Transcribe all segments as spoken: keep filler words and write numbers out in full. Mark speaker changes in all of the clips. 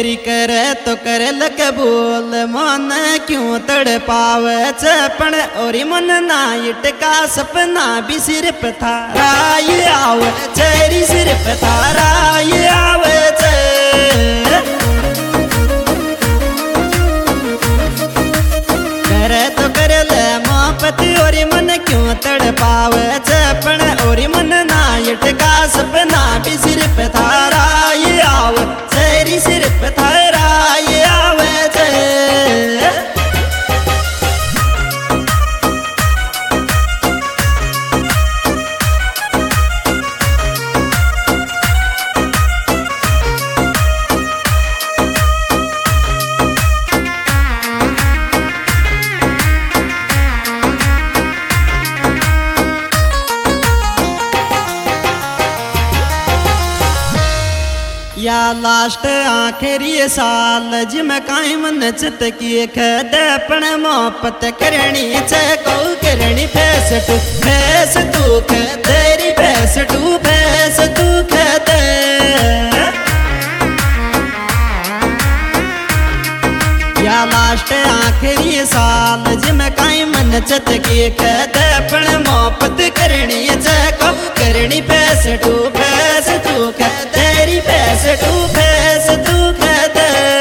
Speaker 1: तेरी करे तो करे लग बोल मन क्यों तड़ पावे चपण और मन नाइट का सपना भी सिर्फ थारा ये आवे चेरी सिर्फ थारा ये आवे करे तो करे ले मोहब्बत और मन क्यों तड़ पावे चपण और मन नाइट का सपना भी सिर्फ थारा ये आवे चेरी सिर्फ थारा ये आवे या लास्ट आखिरी साल जिम काई मन चित की खदपण मोहब्बत करनी च को करनी फैस टू फैस तू तेरी फैस टू फैस तू खद या लास्ट आखिरी साल जिम काई मन चित की खदपण मोहब्बत करनी च को करनी फैस टू फैस तू तेरी फैस टू फैस तू खद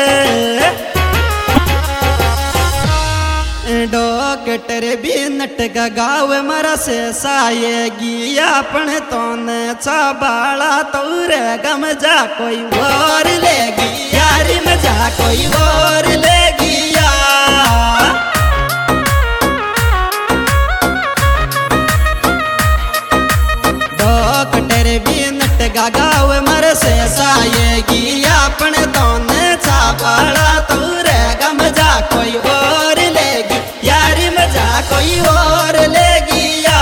Speaker 1: डॉक्टर भी नटक गाव मरा से सायगी अपन तो न चाबाला तौर गम जा कोई और लेगी यारी मजा कोई और लेगी या डॉक्टर भी नटका गाव मर से सायगी अपन तो न चाबाला तौर गम जा कोई और लेगी यारी मजा कोई और लेगी या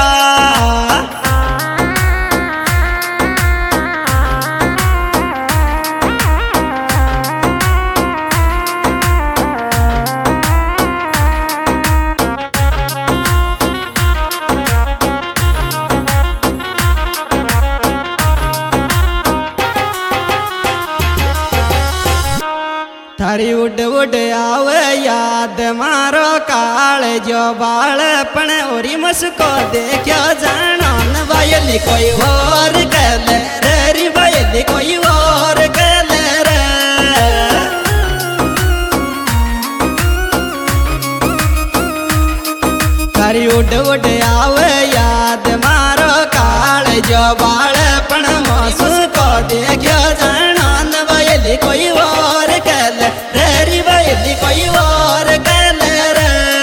Speaker 1: थारी उड उड आवे याद मारो काल जो बालपण ओरी मस्को देखो जानो न वायली कोई और कले रे वायली कोई और कले रे थारी उड उड आवे याद मारो काल जो बालपण मस्को देखो जानो न वायली कोई और कले रे वायली कोई और कले रे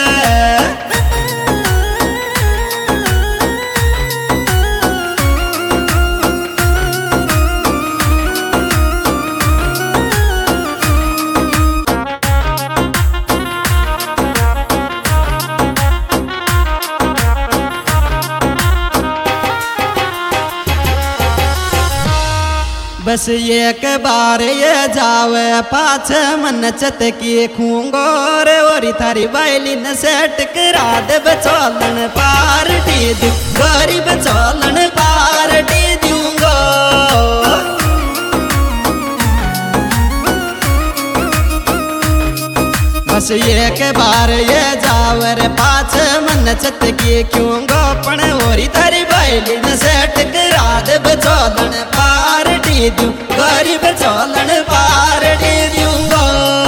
Speaker 1: बस एक बार ये जावे पाछ मन चत की खूंगोर और थारी वायलिन सेट करा दे बचोलन पार्टी दू गोरी बचोलन पार्टी दूंगो बस एक बार ये जावर पाछ मन चत की क्यों गोपण और थारी वायलिन सेट करा दे बचोलन पार्टी दू गरीब चोलन पार्टी दूंगो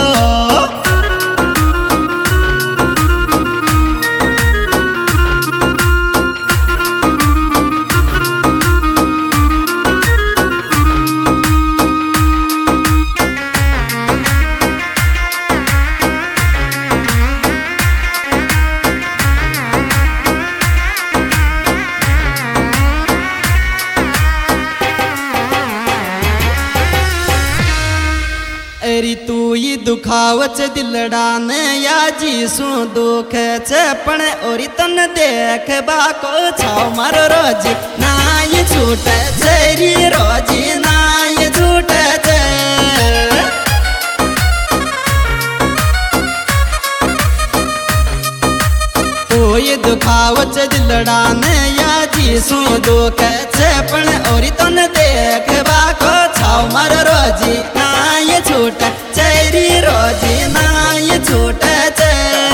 Speaker 1: तू ही दुखावच दिलड़ा ने या जी सु दुख चपण और तन देख बाको छाव मारो रोजी ना ये छूट चेरी रोजी ना ये छूट तू ये दुखावच दिलड़ा ने या जी सु दुख चपण और तन देख बाको छाव मारो रोजी ना ये छूट चेरी जी नाई छूटे छे।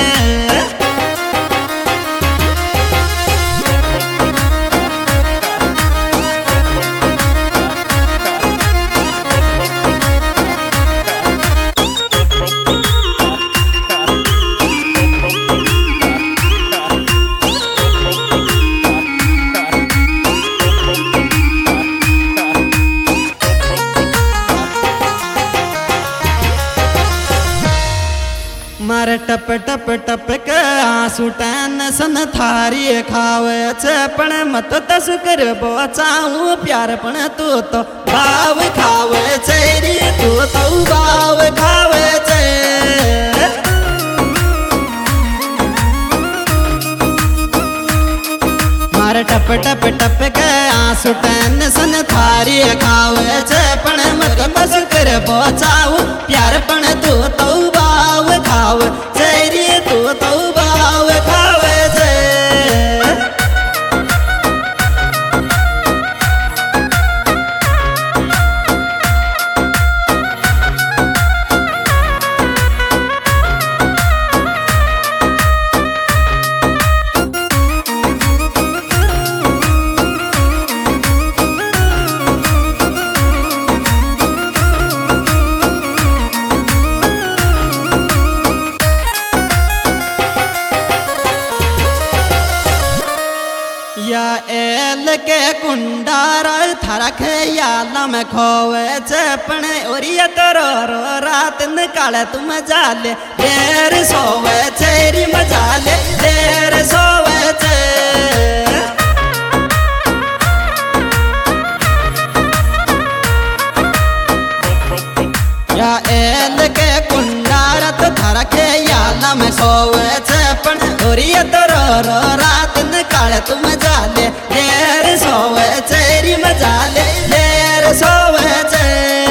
Speaker 1: मारे टप टप टप के आंसू टेंशन थारी खावे छे पण मत तो शुक्र बचाऊं प्यार पण तू तो भाव खावे छे रे तू तो भाव खावे छे। मारे टप टप टप के आंसू टेंशन थारी खावे छे पण मत तो शुक्र बचाऊं प्यार पण तू तो भाव खावे छे रे तू तो भाव खावे छे। या एल के कुंडारा थारा ख्याल में खोवे चपण और ये तरो रो रात निकाले तुम जाले देर सोवे चेरी मजाले देर सोवे चे। या एल के कुंडारा तो थारा ख्याल में सोवे चपण और ये तरो रो रात निकाले तुम जाले देर सोवे चेरी मजाले देर सोवे चे।